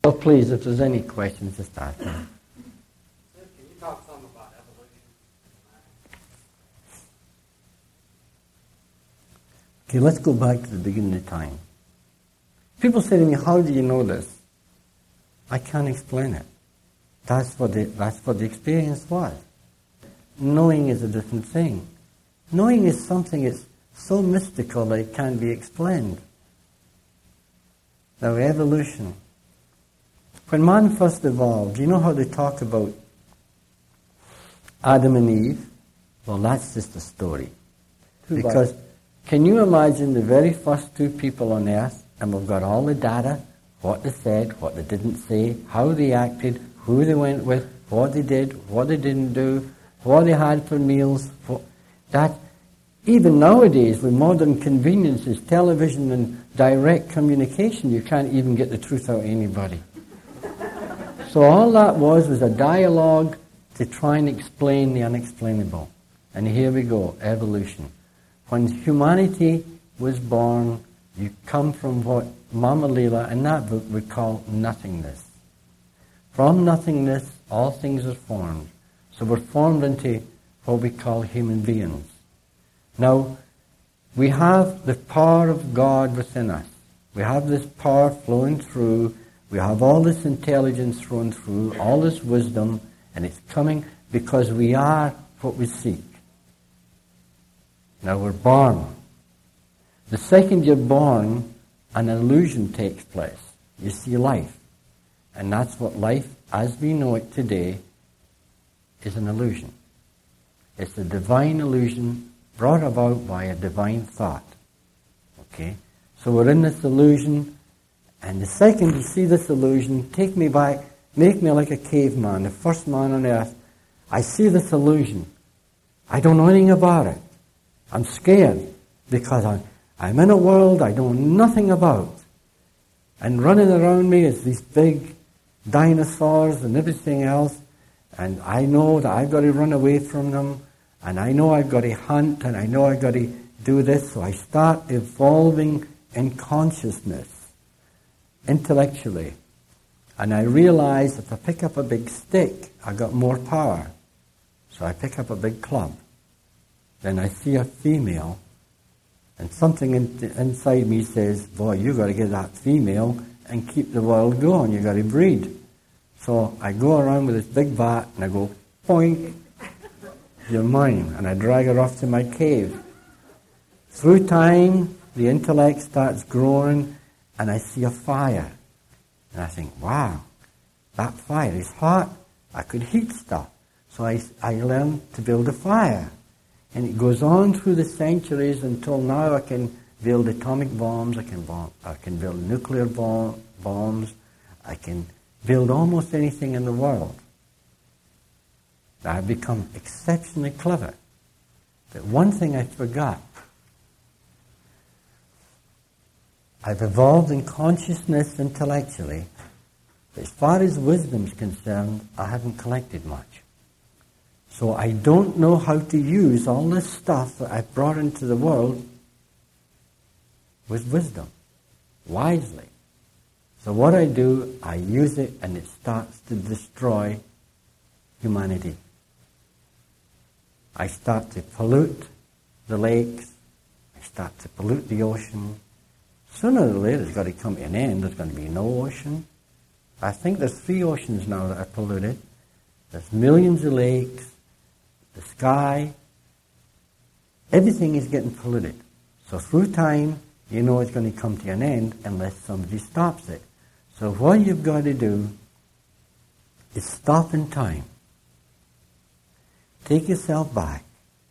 So please, if there's any questions, just ask them. Can you talk some about evolution? Okay, let's go back to the beginning of time. People say to me, how do you know this? I can't explain it. That's what the experience was. Knowing is a different thing. Knowing is something that's so mystical that it can't be explained. Now, evolution. When man first evolved, you know how they talk about Adam and Eve? Well, that's just a story. Because can you imagine the very first two people on earth, and we've got all the data, what they said, what they didn't say, how they acted, who they went with, what they did, what they didn't do, what they had for meals. That even nowadays, with modern conveniences, television and direct communication, you can't even get the truth out of anybody. So all that was a dialogue to try and explain the unexplainable. And here we go, evolution. When humanity was born, you come from what Mama Leela in that book would call nothingness. From nothingness, all things are formed. So we're formed into what we call human beings. Now, we have the power of God within us. We have this power flowing through. We have all this intelligence flowing through, all this wisdom, and it's coming because we are what we seek. Now we're born. The second you're born, an illusion takes place. You see life. And that's what life, as we know it today, is an illusion. It's a divine illusion brought about by a divine thought. Okay? So we're in this illusion, and the second you see this illusion, take me back, make me like a caveman, the first man on earth. I see this illusion. I don't know anything about it. I'm scared because I'm in a world I know nothing about. And running around me is these big dinosaurs and everything else. And I know that I've got to run away from them. And I know I've got to hunt. And I know I've got to do this. So I start evolving in consciousness, intellectually. And I realize if I pick up a big stick, I got more power. So I pick up a big club. Then I see a female, and something inside me says, boy, you've got to get that female and keep the world going. You've got to breed. So I go around with this big bat, and I go, boink, you're mine. And I drag her off to my cave. Through time, the intellect starts growing, and I see a fire. And I think, wow, that fire is hot. I could heat stuff. So I learned to build a fire. And it goes on through the centuries until now I can build atomic bombs, I can build nuclear bombs, I can build almost anything in the world. I've become exceptionally clever. But one thing I forgot, I've evolved in consciousness intellectually, but as far as wisdom is concerned, I haven't collected much. So I don't know how to use all this stuff that I've brought into the world with wisdom, wisely. So what I do, I use it and it starts to destroy humanity. I start to pollute the lakes. I start to pollute the ocean. Sooner or later it's got to come to an end. There's going to be no ocean. I think there's 3 oceans now that are polluted. There's millions of lakes. The sky, everything is getting polluted. So through time, you know it's going to come to an end unless somebody stops it. So what you've got to do is stop in time. Take yourself back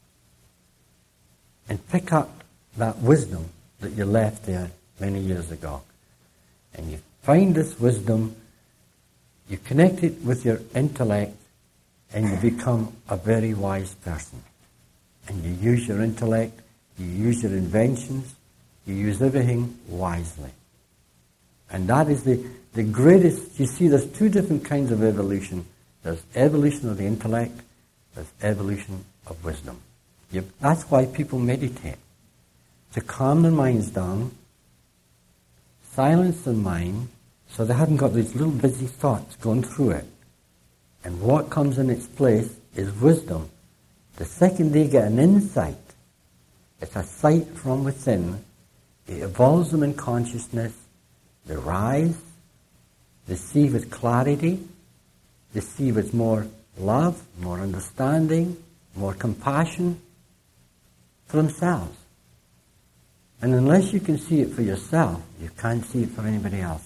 and pick up that wisdom that you left there many years ago. And you find this wisdom, you connect it with your intellect, and you become a very wise person. And you use your intellect, you use your inventions, you use everything wisely. And that is the greatest, you see there's 2 different kinds of evolution. There's evolution of the intellect, there's evolution of wisdom. That's why people meditate. To calm their minds down, silence their mind, So they haven't got these little busy thoughts going through it. And what comes in its place is wisdom. The second they get an insight, it's a sight from within. It evolves them in consciousness. They rise. They see with clarity. They see with more love, more understanding, more compassion for themselves. And unless you can see it for yourself, you can't see it for anybody else.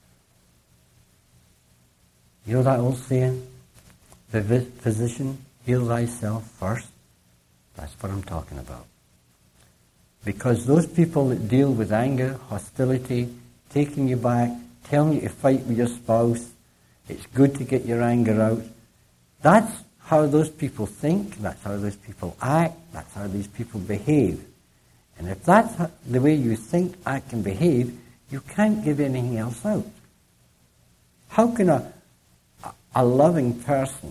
You know that old saying, the physician, heal thyself first? That's what I'm talking about. Because those people that deal with anger, hostility, taking you back, telling you to fight with your spouse, it's good to get your anger out, that's how those people think, that's how those people act, that's how these people behave. And if that's the way you think, act, and behave, you can't give anything else out. How can a loving person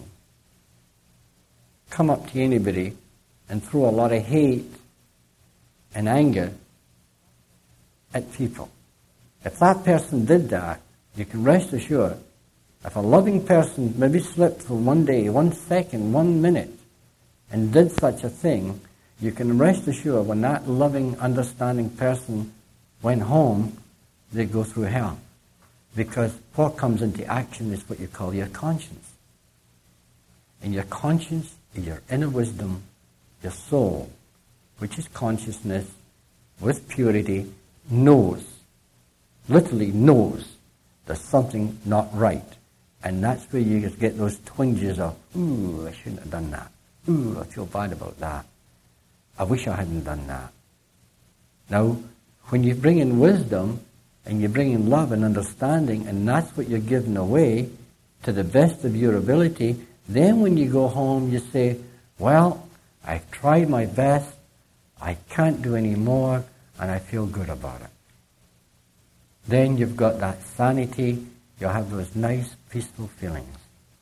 come up to anybody and throw a lot of hate and anger at people? If that person did that, you can rest assured, if a loving person maybe slipped for 1 day, 1 second, 1 minute, and did such a thing, you can rest assured when that loving, understanding person went home, they'd go through hell. Because what comes into action is what you call your conscience. And your conscience, your inner wisdom, your soul, which is consciousness with purity, knows, literally knows, there's something not right. And that's where you just get those twinges of, ooh, I shouldn't have done that. Ooh, I feel bad about that. I wish I hadn't done that. Now, when you bring in wisdom, and you bring in love and understanding, and that's what you're giving away to the best of your ability, then when you go home, you say, well, I've tried my best, I can't do any more, and I feel good about it. Then you've got that sanity, you'll have those nice, peaceful feelings.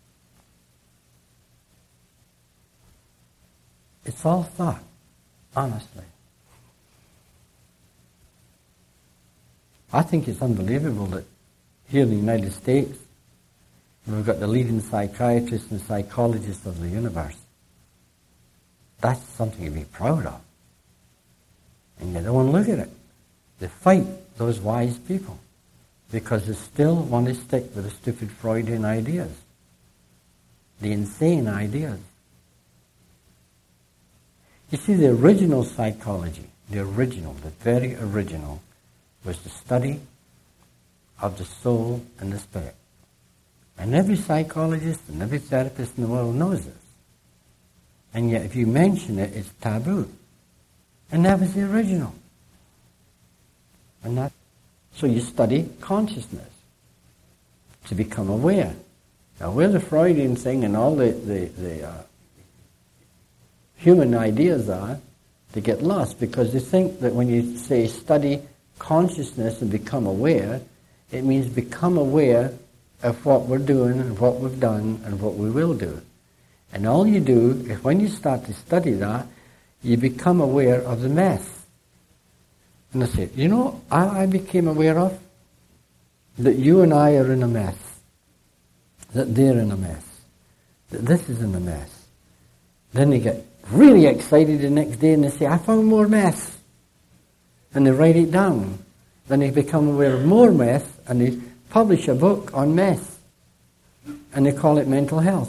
It's all thought, honestly. I think it's unbelievable that here in the United States, we've got the leading psychiatrists and psychologists of the universe. That's something to be proud of. And you don't want to look at it. They fight those wise people because they still want to stick with the stupid Freudian ideas, the insane ideas. You see, the original psychology, the very original, was the study of the soul and the spirit. And every psychologist and every therapist in the world knows this. And yet if you mention it, it's taboo. And that was the original. So you study consciousness to become aware. Now where the Freudian thing and all the human ideas are, they get lost because they think that when you say study consciousness and become aware, it means become aware of what we're doing and what we've done and what we will do. And all you do is when you start to study that, you become aware of the mess. And I say, you know, I became aware of that you and I are in a mess, that they're in a mess, that this is in a mess. Then they get really excited the next day and they say, I found more mess. And they write it down. Then they become aware of more mess and they publish a book on mess. And they call it mental health.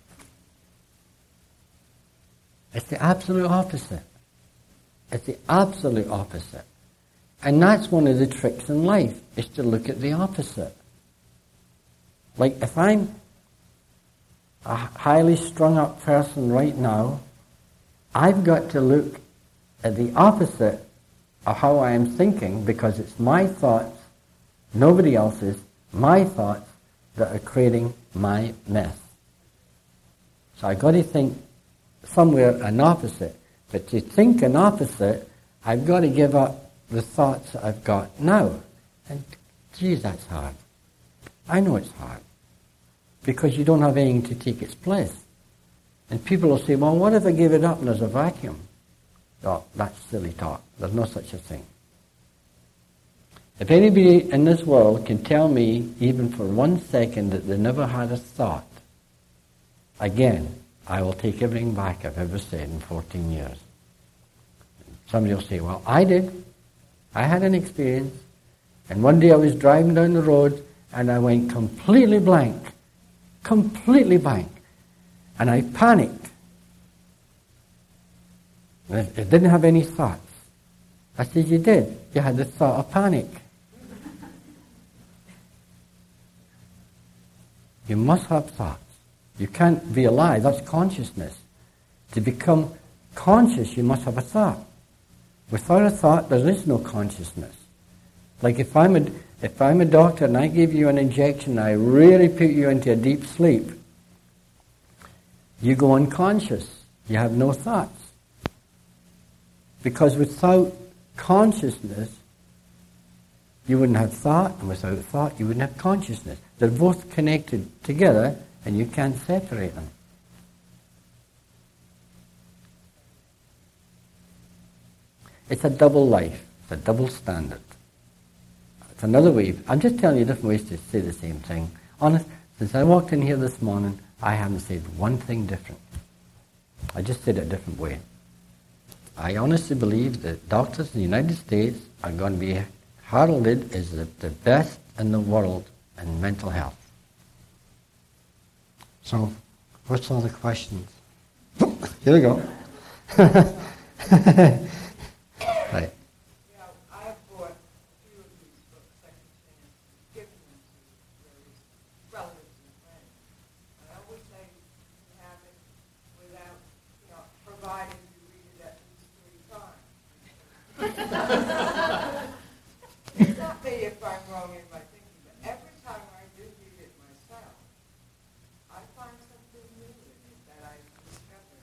It's the absolute opposite. It's the absolute opposite. And that's one of the tricks in life, is to look at the opposite. Like if I'm a highly strung up person right now, I've got to look at the opposite of how I am thinking, because it's my thoughts, nobody else's, my thoughts that are creating my mess. So I've got to think somewhere an opposite. But to think an opposite, I've got to give up the thoughts that I've got now. And geez, that's hard. I know it's hard. Because you don't have anything to take its place. And people will say, well, what if I give it up and there's a vacuum? Oh, that's silly talk. There's no such a thing. If anybody in this world can tell me, even for 1 second, that they never had a thought, again, I will take everything back I've ever said in 14 years. Somebody will say, well, I did. I had an experience. And one day I was driving down the road and I went completely blank. Completely blank. And I panicked. I didn't have any thoughts. I said, you did. You had the thought of panic. You must have thoughts. You can't be alive. That's consciousness. To become conscious, you must have a thought. Without a thought, there is no consciousness. Like if I'm a doctor and I give you an injection, I really put you into a deep sleep, you go unconscious. You have no thoughts. Because without consciousness, you wouldn't have thought, and without thought, you wouldn't have consciousness. They're both connected together, and you can't separate them. It's a double life. It's a double standard. It's another way. I'm just telling you different ways to say the same thing. Honest, since I walked in here this morning, I haven't said one thing different. I just said it a different way. I honestly believe that doctors in the United States are going to be heralded as the best in the world in mental health. So, what's all the questions? Here we go. Right. Yeah, I've bought a few of these books secondhand, given them to various relatives and friends. I always say you have it without, providing you read it at least 3 times. It's not me if I'm wrong in my thinking, but every time I do read it myself, I find something new in it that I discover.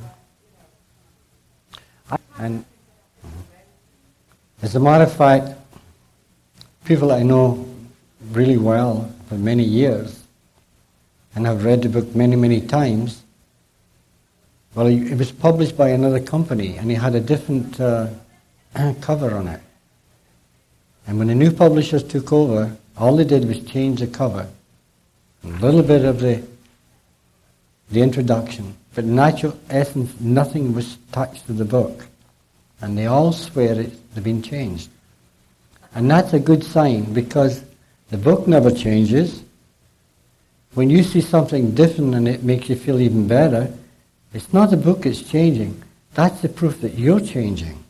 And as a matter of fact, people I know really well for many years, and have read the book many, many times, well, it was published by another company, and it had a different cover on it. And when the new publishers took over, all they did was change the cover, a little bit of the introduction, but in actual essence, nothing was touched to the book. And they all swear it's been changed. And that's a good sign, because the book never changes. When you see something different and it makes you feel even better, it's not the book that's changing. That's the proof that you're changing.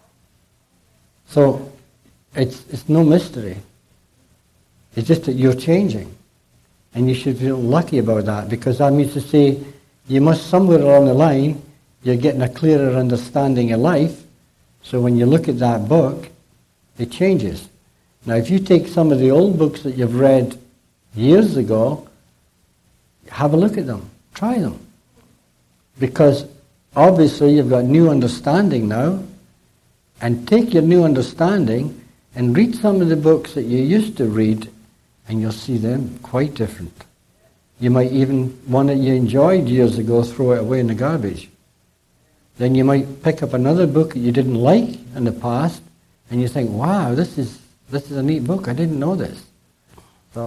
So it's no mystery. It's just that you're changing. And you should feel lucky about that, because that means to say you must somewhere along the line, you're getting a clearer understanding of life. So when you look at that book, it changes. Now if you take some of the old books that you've read years ago, have a look at them. Try them. Because obviously you've got new understanding now, and take your new understanding and read some of the books that you used to read, and you'll see them quite different. You might even, one that you enjoyed years ago, throw it away in the garbage. Then you might pick up another book that you didn't like in the past, and you think, wow, this is a neat book, I didn't know this. So,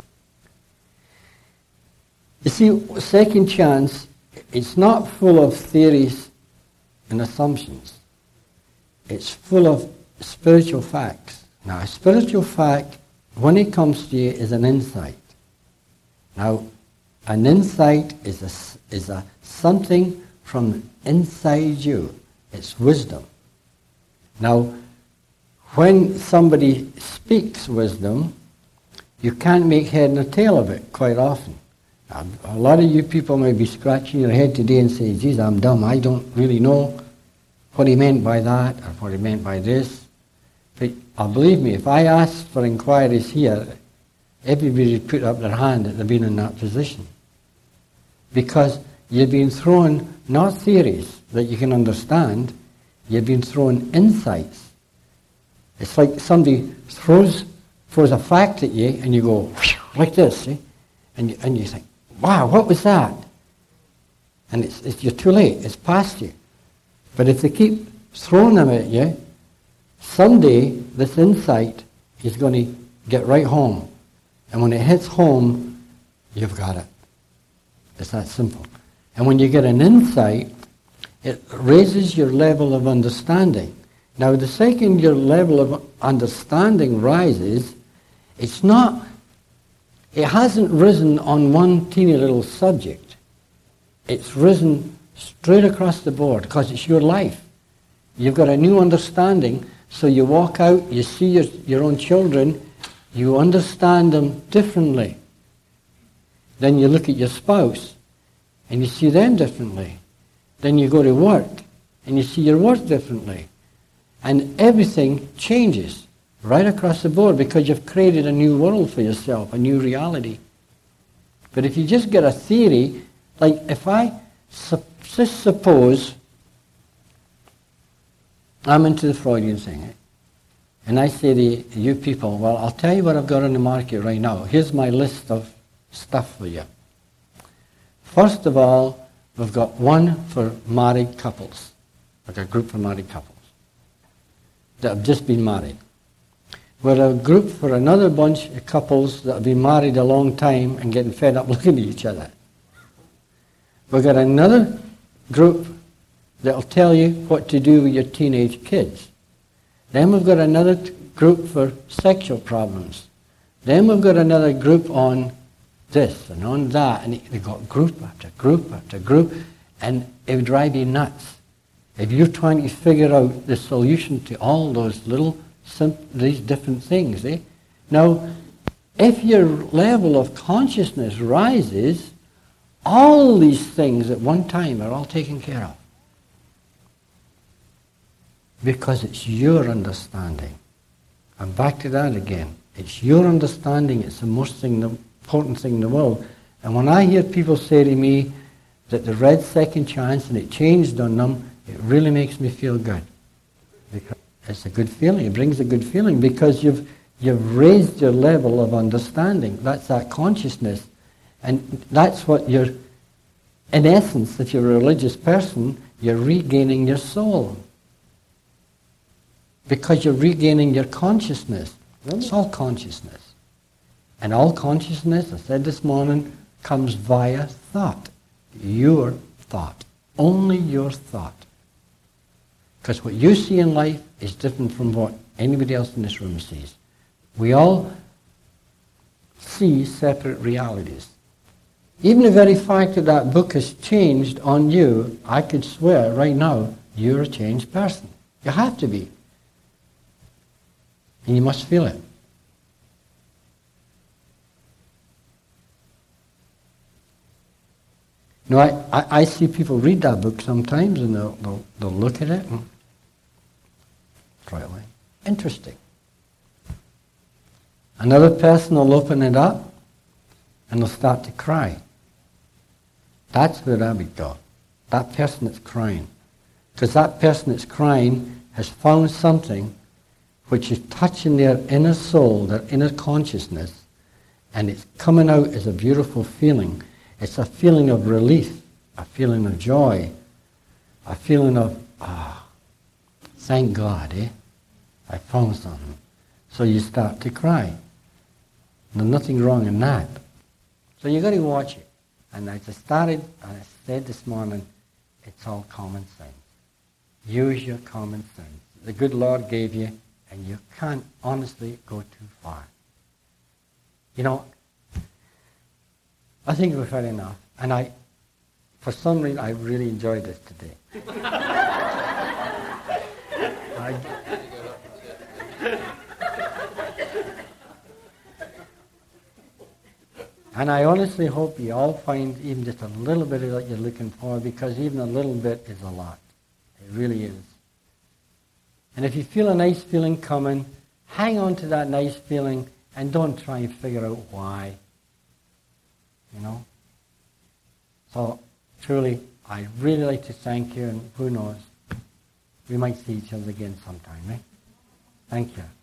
you see, Second Chance, it's not full of theories and assumptions. It's full of spiritual facts. Now, a spiritual fact, when it comes to you, is an insight. Now, an insight is a something from inside you. It's wisdom. Now, when somebody speaks wisdom, you can't make head and tail of it quite often. Now, a lot of you people may be scratching your head today and say, geez, I'm dumb. I don't really know what he meant by that or what he meant by this. But believe me, if I asked for inquiries here, everybody would put up their hand that they've been in that position. Because you've been thrown not theories that you can understand, you've been thrown insights. It's like somebody throws a fact at you and you go, like this, see? And you think, wow, what was that? And you're too late, it's past you. But if they keep throwing them at you, someday this insight is going to get right home. And when it hits home, you've got it. It's that simple. And when you get an insight, it raises your level of understanding. Now, the second your level of understanding rises, it hasn't risen on one teeny little subject. It's risen straight across the board because it's your life. You've got a new understanding, so you walk out, you see your own children, you understand them differently. Then you look at your spouse, and you see them differently. Then you go to work, and you see your work differently. And everything changes right across the board because you've created a new world for yourself, a new reality. But if you just get a theory, like if I just suppose I'm into the Freudian thing, and I say to you people, well, I'll tell you what I've got on the market right now. Here's my list of stuff for you. First of all, we've got one for married couples, like a group for married couples that have just been married. We're a group for another bunch of couples that have been married a long time and getting fed up looking at each other. We've got another group that will tell you what to do with your teenage kids. Then we've got another group for sexual problems. Then we've got another group on this and on that, and they've got group after group after group, and it would drive you nuts if you're trying to figure out the solution to all those these different things. Now, if your level of consciousness rises, all these things at one time are all taken care of. Because it's your understanding. I'm back to that again. It's your understanding. It's the most important thing in the world. And when I hear people say to me that they read Second Chance and it changed on them, it really makes me feel good. Because it's a good feeling. It brings a good feeling because you've raised your level of understanding. That's that consciousness. And that's what you're, in essence, if you're a religious person, you're regaining your soul. Because you're regaining your consciousness. It's all consciousness. And all consciousness, I said this morning, comes via thought. Your thought. Only your thought. Because what you see in life is different from what anybody else in this room sees. We all see separate realities. Even the very fact that that book has changed on you, I could swear right now, you're a changed person. You have to be. And you must feel it. Now, I see people read that book sometimes and they'll look at it and try away. Interesting. Another person will open it up and they'll start to cry. That's where I would go. That person that's crying. Because that person that's crying has found something which is touching their inner soul, their inner consciousness, and it's coming out as a beautiful feeling. It's a feeling of relief, a feeling of joy, a feeling of, thank God, I found something. So you start to cry. There's nothing wrong in that. So you got to watch it. And I said this morning, it's all common sense. Use your common sense. The good Lord gave you, and you can't honestly go too far. You know, I think we've had enough. And for some reason, I really enjoyed this today. And I honestly hope you all find even just a little bit of what you're looking for, because even a little bit is a lot. It really is. And if you feel a nice feeling coming, hang on to that nice feeling and don't try and figure out why. You know? So, truly, I'd really like to thank you, and who knows, we might see each other again sometime, right? Thank you.